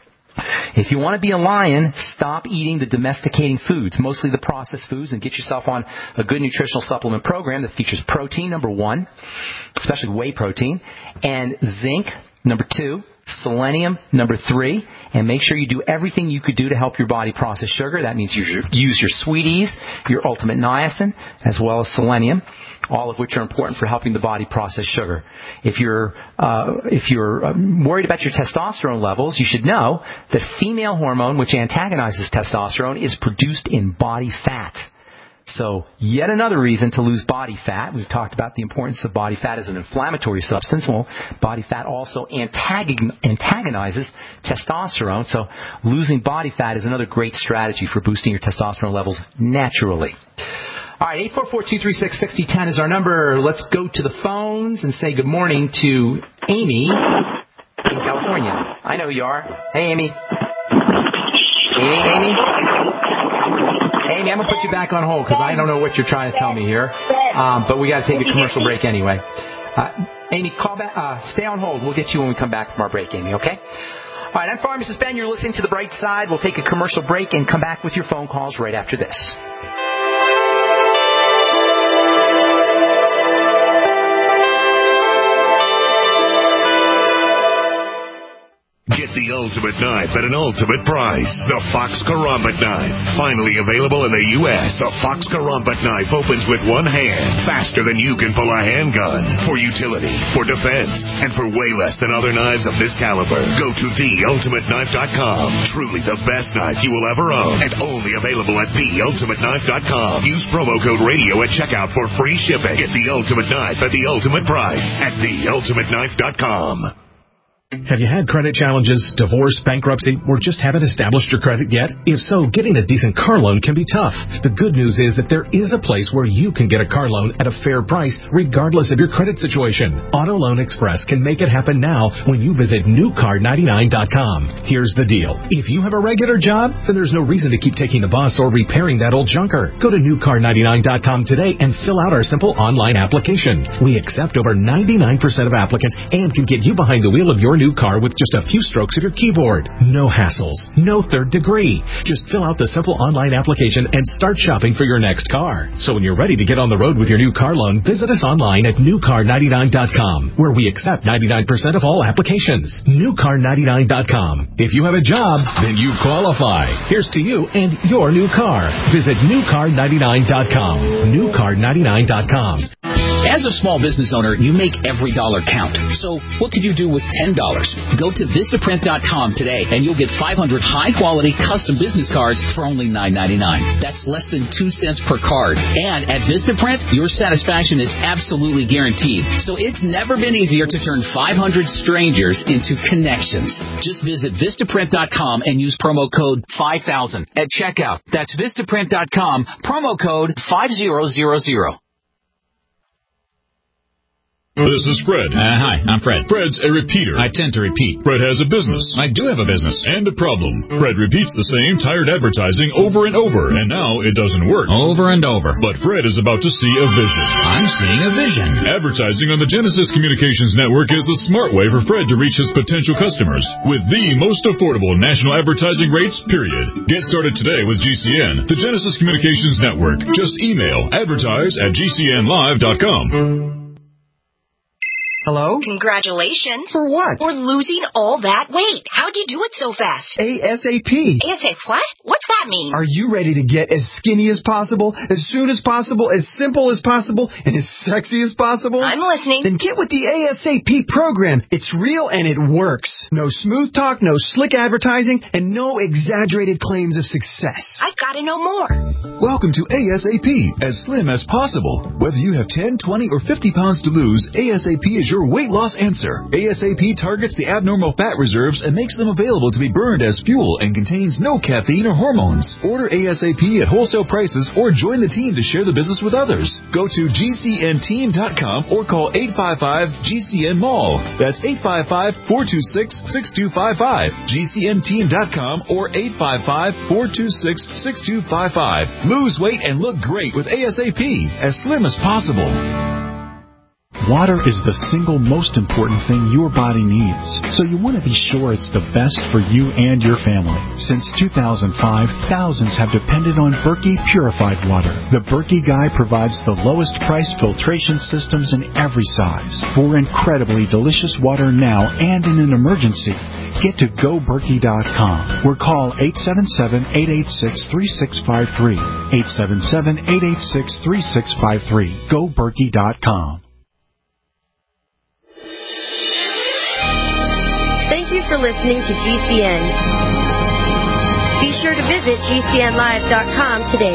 If you want to be a lion, stop eating the domesticating foods, mostly the processed foods, and get yourself on a good nutritional supplement program that features protein, number one, especially whey protein, and zinc, number two, selenium, number three, and make sure you do everything you could do to help your body process sugar. That means use your, use your Sweeties, your Ultimate Niacin, as well as selenium, all of which are important for helping the body process sugar. If you're uh, if you're um, worried about your testosterone levels, you should know that female hormone, which antagonizes testosterone, is produced in body fat. So yet another reason to lose body fat. We've talked about the importance of body fat as an inflammatory substance. Well, body fat also antagon- antagonizes testosterone. So losing body fat is another great strategy for boosting your testosterone levels naturally. All right, eight four four, two three six, six zero one zero is our number. Let's go to the phones and say good morning to Amy in California. I know who you are. Hey, Amy. Amy, Amy? Amy, I'm going to put you back on hold because I don't know what you're trying to tell me here. Um, but we got to take a commercial break anyway. Uh, Amy, call back. Uh, stay on hold. We'll get you when we come back from our break, Amy, okay? All right, I'm Pharmacist Ben. You're listening to The Bright Side. We'll take a commercial break and come back with your phone calls right after this. Get the ultimate knife at an ultimate price. The Fox Karambit Knife. Finally available in the U S The Fox Karambit Knife opens with one hand, faster than you can pull a handgun. For utility, for defense, and for way less than other knives of this caliber. Go to the ultimate knife dot com. Truly the best knife you will ever own. And only available at the ultimate knife dot com. Use promo code radio at checkout for free shipping. Get the ultimate knife at the ultimate price at the ultimate knife dot com. Have you had credit challenges, divorce, bankruptcy, or just haven't established your credit yet? If so, getting a decent car loan can be tough. The good news is that there is a place where you can get a car loan at a fair price, regardless of your credit situation. Auto Loan Express can make it happen now when you visit new car ninety-nine dot com. Here's the deal. If you have a regular job, then there's no reason to keep taking the bus or repairing that old junker. Go to new car ninety-nine dot com today and fill out our simple online application. We accept over ninety-nine percent of applicants and can get you behind the wheel of your new car with just a few strokes of your keyboard. No hassles, no third degree. Just fill out the simple online application and start shopping for your next car. So when you're ready to get on the road with your new car loan, visit us online at new car ninety-nine dot com, where we accept ninety-nine percent of all applications. new car ninety-nine dot com. If you have a job, then you qualify. Here's to you and your new car. Visit new car ninety-nine dot com. new car ninety-nine dot com. As a small business owner, you make every dollar count. So what could you do with ten dollars? Go to Vistaprint dot com today, and you'll get five hundred high-quality custom business cards for only nine ninety-nine. That's less than two cents per card. And at Vistaprint, your satisfaction is absolutely guaranteed. So it's never been easier to turn five hundred strangers into connections. Just visit Vistaprint dot com and use promo code five thousand at checkout. That's Vistaprint dot com, promo code five thousand. This is Fred. Uh, hi, I'm Fred. Fred's a repeater. I tend to repeat. Fred has a business. I do have a business. And a problem. Fred repeats the same tired advertising over and over, and now it doesn't work. Over and over. But Fred is about to see a vision. I'm seeing a vision. Advertising on the Genesis Communications Network is the smart way for Fred to reach his potential customers with the most affordable national advertising rates, period. Get started today with G C N, the Genesis Communications Network. Just email advertise at G C N live dot com. Hello? Congratulations. For what? For losing all that weight. How'd you do it so fast? ASAP. ASAP what? What's that mean? Are you ready to get as skinny as possible, as soon as possible, as simple as possible, and as sexy as possible? I'm listening. Then get with the ASAP program. It's real and it works. No smooth talk, no slick advertising, and no exaggerated claims of success. I've got to know more. Welcome to ASAP, as slim as possible. Whether you have ten, twenty, or fifty pounds to lose, ASAP is your weight loss answer. ASAP targets the abnormal fat reserves and makes them available to be burned as fuel and contains no caffeine or hormones. Order ASAP at wholesale prices or join the team to share the business with others. Go to G C N team dot com or call eight five five G C N mall. That's eight five five, four two six, six two five five. G C N team dot com or eight five five, four two six, six two five five. Lose weight and look great with ASAP, as slim as possible. Water is the single most important thing your body needs, so you want to be sure it's the best for you and your family. Since two thousand five, thousands have depended on Berkey purified water. The Berkey Guy provides the lowest price filtration systems in every size. For incredibly delicious water now and in an emergency, get to go berkey dot com or call eight seven seven, eight eight six, three six five three. eight seven seven, eight eight six, three six five three. go berkey dot com. Thank you for listening to G C N. Be sure to visit G C N live dot com today.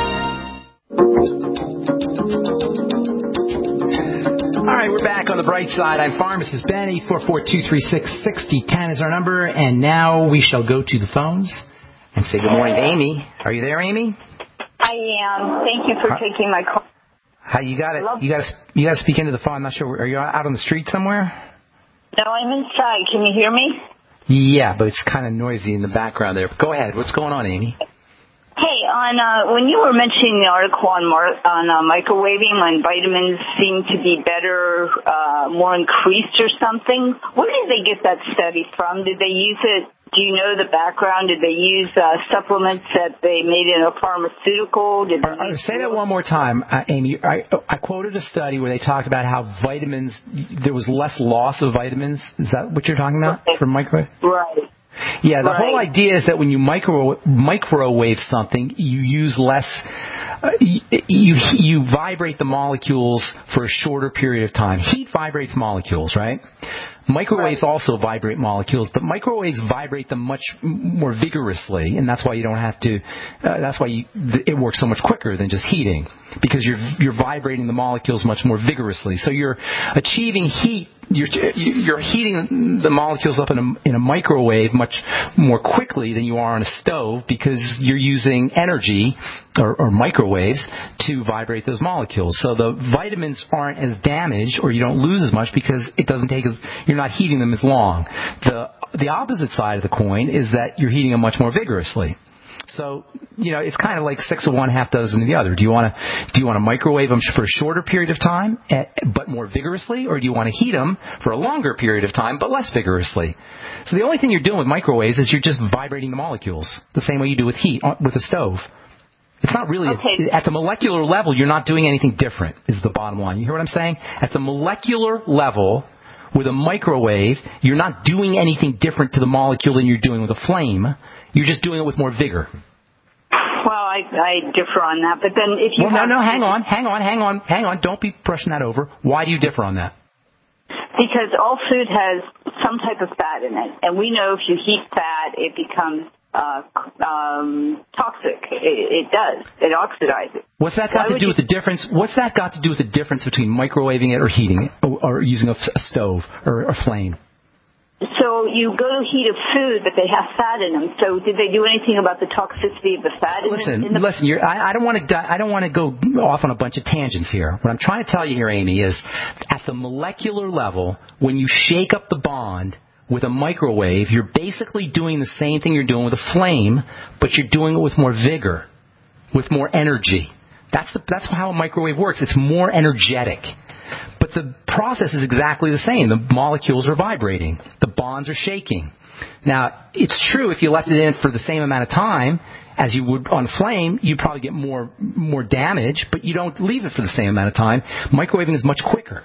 All right, we're back on the bright side. I'm Pharmacist Ben. eight four four, two three six, six zero one zero is our number. And now we shall go to the phones and say good morning to Amy. Are you there, Amy? I am. Thank you for How, taking my call. How you got it? You got to you got to speak into the phone. I'm not sure. Are you out on the street somewhere? No, I'm inside. Can you hear me? Yeah, but it's kind of noisy in the background there. Go ahead. What's going on, Amy? Hey, on uh, when you were mentioning the article on mar- on uh, microwaving when vitamins seem to be better, uh, more increased or something, where did they get that study from? Did they use it? Do you know the background? Did they use uh, supplements that they made in a pharmaceutical? Did they uh, say that one more time, uh, Amy. I, I quoted a study where they talked about how vitamins, there was less loss of vitamins. Is that what you're talking about right. from microwave? Right. Yeah, the right. whole idea is that when you micro, microwave something, you use less, uh, you, you you vibrate the molecules for a shorter period of time. Heat vibrates molecules, right? Microwaves right. also vibrate molecules, but microwaves vibrate them much more vigorously, and that's why you don't have to. Uh, that's why you, it works so much quicker than just heating, because you're you're vibrating the molecules much more vigorously. So you're achieving heat. You're you're heating the molecules up in a in a microwave much more quickly than you are on a stove, because you're using energy or, or microwaves to vibrate those molecules. So the vitamins aren't as damaged, or you don't lose as much, because it doesn't take as you're not heating them as long. The the opposite side of the coin is that you're heating them much more vigorously. So, you know, it's kind of like six of one, half dozen of the other. Do you want to do you want to microwave them for a shorter period of time, but more vigorously, or do you want to heat them for a longer period of time, but less vigorously? So the only thing you're doing with microwaves is you're just vibrating the molecules the same way you do with heat with a stove. It's not really okay. a, at the molecular level. You're not doing anything different. Is the bottom line. You hear what I'm saying? At the molecular level, with a microwave, you're not doing anything different to the molecule than you're doing with a flame. You're just doing it with more vigor. Well, I I, I differ on that. But then if you well, have no, no, hang on, hang on, hang on, hang on. Don't be brushing that over. Why do you differ on that? Because all food has some type of fat in it, and we know if you heat fat, it becomes uh, um, toxic. It, it does. It oxidizes. What's that got Why to do with the difference? What's that got to do with the difference between microwaving it or heating it, or, or using a, a stove or a flame? So you go to heat a food, but they have fat in them. So did they do anything about the toxicity of the fat? Listen, in the, in the listen. You're, I, I don't want to. I don't want to go off on a bunch of tangents here. What I'm trying to tell you here, Amy, is at the molecular level, when you shake up the bond with a microwave, you're basically doing the same thing you're doing with a flame, but you're doing it with more vigor, with more energy. That's the, that's how a microwave works. It's more energetic. But the process is exactly the same. The molecules are vibrating. The bonds are shaking. Now, it's true if you left it in for the same amount of time as you would on flame, you'd probably get more more damage, but you don't leave it for the same amount of time. Microwaving is much quicker.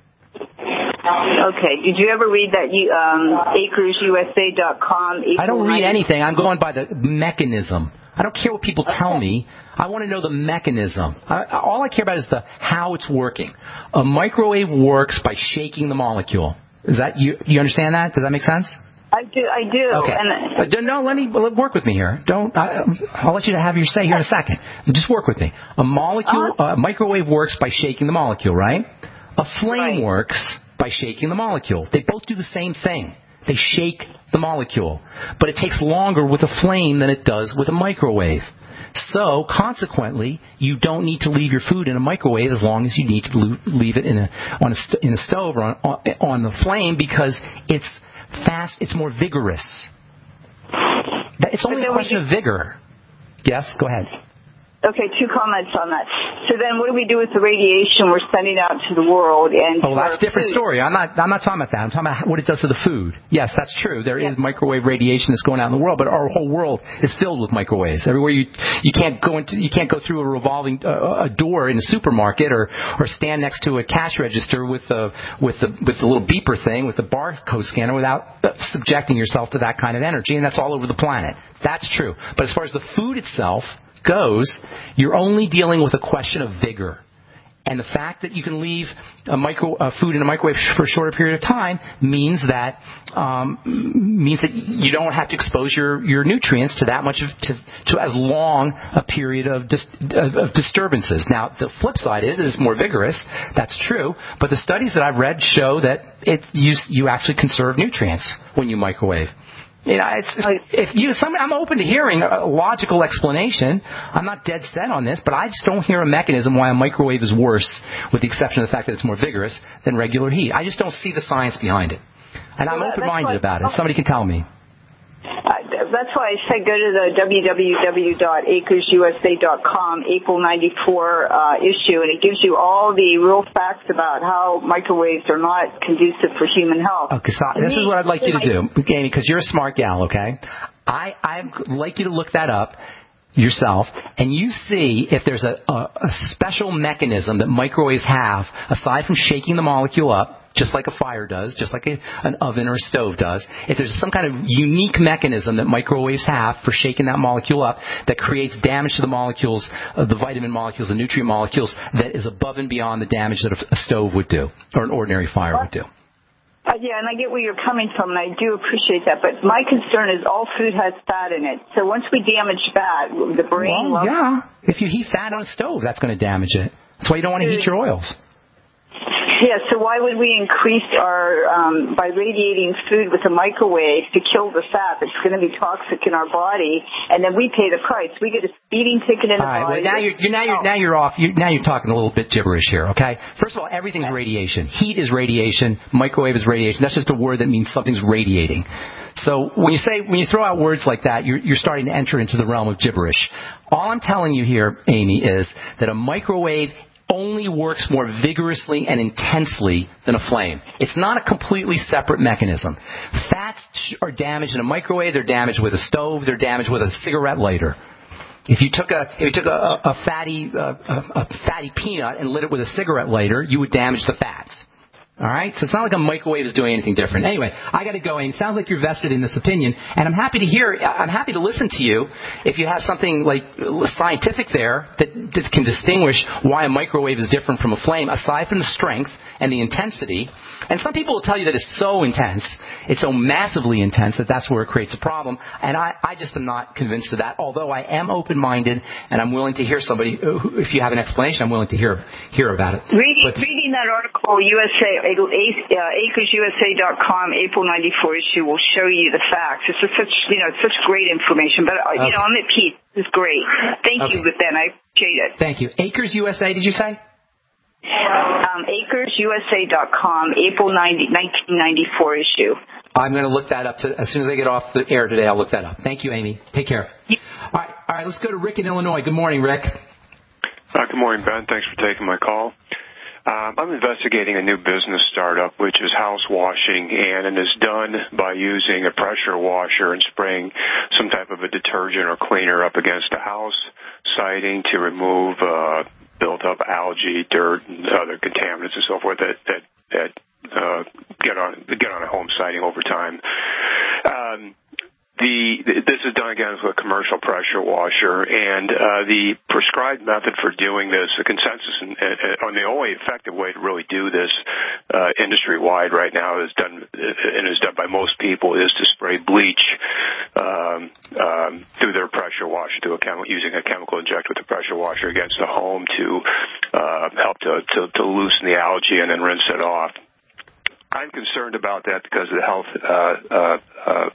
Okay. Did you ever read that you, um, acres U S A dot com? I don't read anything. I'm going by the mechanism. I don't care what people tell me. I want to know the mechanism. I, all I care about is the how it's working. A microwave works by shaking the molecule. Is that you? You understand that? Does that make sense? I do. I do. Okay. And, but no, let me work with me here. Don't. I, I'll let you have your say here in a second. Just work with me. A molecule, uh, a microwave works by shaking the molecule, right? A flame right. works by shaking the molecule. They both do the same thing. They shake the molecule. But it takes longer with a flame than it does with a microwave. So, consequently, you don't need to leave your food in a microwave as long as you need to leave it in a on a st- in a stove or on, on the flame because it's fast, it's more vigorous. It's only a question of vigor. Yes, go ahead. Okay, two comments on that. So then what do we do with the radiation we're sending out to the world? And oh, that's a different food? story. I'm not I'm not talking about that. I'm talking about what it does to the food. Yes, that's true. There yes. is microwave radiation that's going out in the world, but our whole world is filled with microwaves. Everywhere you you can't go into you can't go through a revolving uh, a door in a supermarket or or stand next to a cash register with the with the with the little beeper thing with the barcode scanner without subjecting yourself to that kind of energy, and that's all over the planet. That's true. But as far as the food itself goes, you're only dealing with a question of vigor. And the fact that you can leave a micro uh, food in a microwave for a shorter period of time means that um, means that you don't have to expose your, your nutrients to that much of to, to as long a period of, dis, of, of disturbances. Now, the flip side is it's more vigorous. That's true. But the studies that I've read show that it you you actually conserve nutrients when you microwave. You know, it's, if you, some, I'm open to hearing a logical explanation. I'm not dead set on this, but I just don't hear a mechanism why a microwave is worse, with the exception of the fact that it's more vigorous than regular heat. I just don't see the science behind it. And I'm well, open-minded about it. Somebody can tell me. Uh, that's why I said go to the w w w dot acres U S A dot com April ninety-four uh, issue, and it gives you all the real facts about how microwaves are not conducive for human health. Okay, so this is what I'd like you to do, Amy, because you're a smart gal, okay? I, I'd like you to look that up yourself, and you see if there's a, a, a special mechanism that microwaves have, aside from shaking the molecule up, just like a fire does, just like a, an oven or a stove does. If there's some kind of unique mechanism that microwaves have for shaking that molecule up that creates damage to the molecules, uh, the vitamin molecules, the nutrient molecules, that is above and beyond the damage that a, a stove would do or an ordinary fire would do. Uh, yeah, and I get where you're coming from, and I do appreciate that. But my concern is all food has fat in it. So once we damage fat, the brain... Well, loves yeah. If you heat fat on a stove, that's going to damage it. That's why you don't want to heat your oils. Yeah, so why would we increase our, um, by radiating food with a microwave to kill the fat that's going to be toxic in our body, and then we pay the price? We get a speeding ticket in the all right, body. Well, now you're, you're, now you're, now you're off. You're, now you're talking a little bit gibberish here, okay? First of all, everything's radiation. Heat is radiation. Microwave is radiation. That's just a word that means something's radiating. So when you say, when you throw out words like that, you're, you're starting to enter into the realm of gibberish. All I'm telling you here, Amy, is that a microwave only works more vigorously and intensely than a flame. It's not a completely separate mechanism. Fats are damaged in a microwave. They're damaged with a stove. They're damaged with a cigarette lighter. If you took a if you took a, a, a fatty uh, a, a fatty peanut and lit it with a cigarette lighter, you would damage the fats. All right? So it's not like a microwave is doing anything different. Anyway, I got to go. And it sounds like you're vested in this opinion. And I'm happy to hear, I'm happy to listen to you if you have something like scientific there that, that can distinguish why a microwave is different from a flame, aside from the strength and the intensity. And some people will tell you that it's so intense, it's so massively intense that that's where it creates a problem. And I, I just am not convinced of that, although I am open-minded and I'm willing to hear somebody, if you have an explanation, I'm willing to hear hear about it. Reading, but, reading that article, U S A, uh, acres U S A dot com, April ninety-four issue will show you the facts. It's just such, you know, such great information. But, uh, you okay. know, I'm at peace. It's great. Thank okay. you, Ben. I appreciate it. Thank you. Acres U S A, did you say? Um, acres U S A dot com, April nineteen ninety-four issue. I'm going to look that up. To, as soon as I get off the air today, I'll look that up. Thank you, Amy. Take care. All right, all right. Let's go to Rick in Illinois. Good morning, Rick. Uh, good morning, Ben. Thanks for taking my call. Um, I'm investigating a new business startup, which is house washing, and it is done by using a pressure washer and spraying some type of a detergent or cleaner up against a house siding to remove uh, built-up algae, dirt, and other contaminants and so forth that that, that uh, get on get on a home siding over time. Um, The, this is done again with a commercial pressure washer, and uh, the prescribed method for doing this, the consensus and, and, and the only effective way to really do this uh, industry-wide right now is done and is done by most people is to spray bleach um, um, through their pressure washer, through a chemical, using a chemical injector with a pressure washer against the home to uh, help to, to, to loosen the algae and then rinse it off. I'm concerned about that because of the health uh, uh, uh,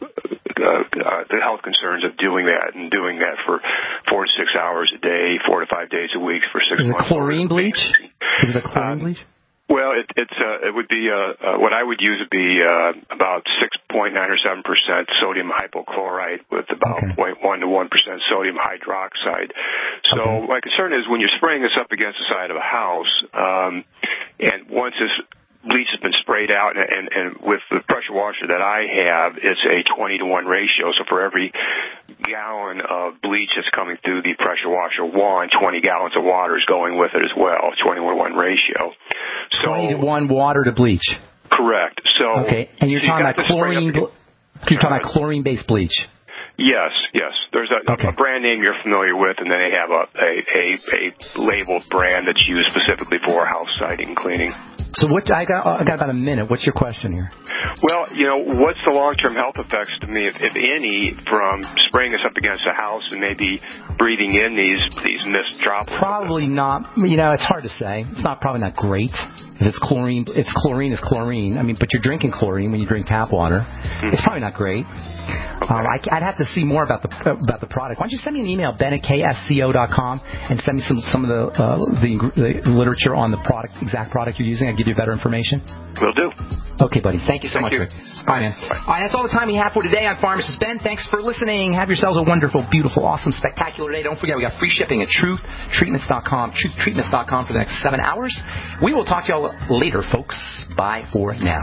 uh, the health concerns of doing that and doing that for four to six hours a day, four to five days a week for six Is months. Is it chlorine bleach? Is it a chlorine um, bleach? Well, it, it's uh, it would be uh, uh, what I would use would be uh, about six point nine or seven percent sodium hypochlorite with about okay. zero point one to one percent sodium hydroxide. So okay. my concern is when you're spraying this up against the side of a house, um, and once this bleach has been sprayed out, and, and, and with the pressure washer that I have, it's a twenty to one ratio. So for every gallon of bleach that's coming through the pressure washer, one, twenty gallons of water is going with it as well, twenty to one ratio. So, twenty to one water to bleach. Correct. So okay, and you're so talking about chlorine. You're talking about chlorine-based bleach. Yes, yes. There's a, okay. a brand name you're familiar with, and then they have a, a, a, a labeled brand that's used specifically for house siding cleaning. So what? I got, I got about a minute. What's your question here? Well, you know, what's the long-term health effects to me, if, if any, from spraying this up against a house and maybe breathing in these these mist droplets? Probably not. You know, it's hard to say. It's not probably not great. If it's chlorine, it's chlorine is chlorine. I mean, but you're drinking chlorine when you drink tap water. Mm-hmm. It's probably not great. Okay. Um, I, I'd have to see more about the about the product. Why don't you send me an email, Ben at K S C O dot com, and send me some some of the, uh, the the literature on the product, exact product you're using. I'll give you better information. Will do. Okay, buddy. Thank you so Thank much, you. Rick. All right, man. Bye. All right, that's all the time we have for today. I'm Pharmacist Ben. Thanks for listening. Have yourselves a wonderful, beautiful, awesome, spectacular day. Don't forget, we got free shipping at truth treatments dot com, truth treatments dot com for the next seven hours. We will talk to y'all later, folks. Bye for now.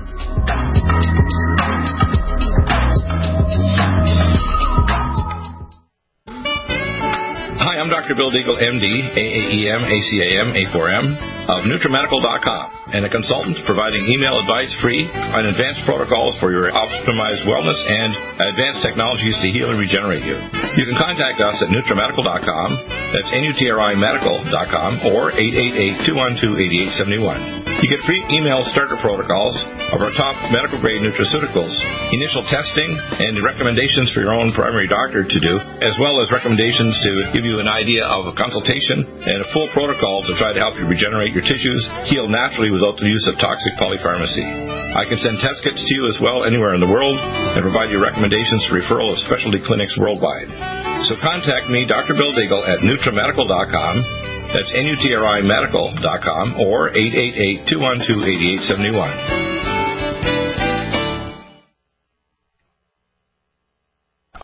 Hi, I'm Doctor Bill Deagle, M D, A A E M, A C A M, A four M, of NutriMedical dot com, and a consultant providing email advice free on advanced protocols for your optimized wellness and advanced technologies to heal and regenerate you. You can contact us at NutriMedical dot com, that's N U T R I Medical dot com, or eight eight eight, two one two, eight eight seven one. You get free email starter protocols of our top medical-grade nutraceuticals, initial testing, and recommendations for your own primary doctor to do, as well as recommendations to give you an idea of a consultation and a full protocol to try to help you regenerate your tissues, heal naturally without the use of toxic polypharmacy. I can send test kits to you as well anywhere in the world and provide you recommendations for referral of specialty clinics worldwide. So contact me, Doctor Bill Deagle, at NutriMedical dot com. That's N U T R I Medical dot com, or eight eight eight, two one two, eight eight seven one.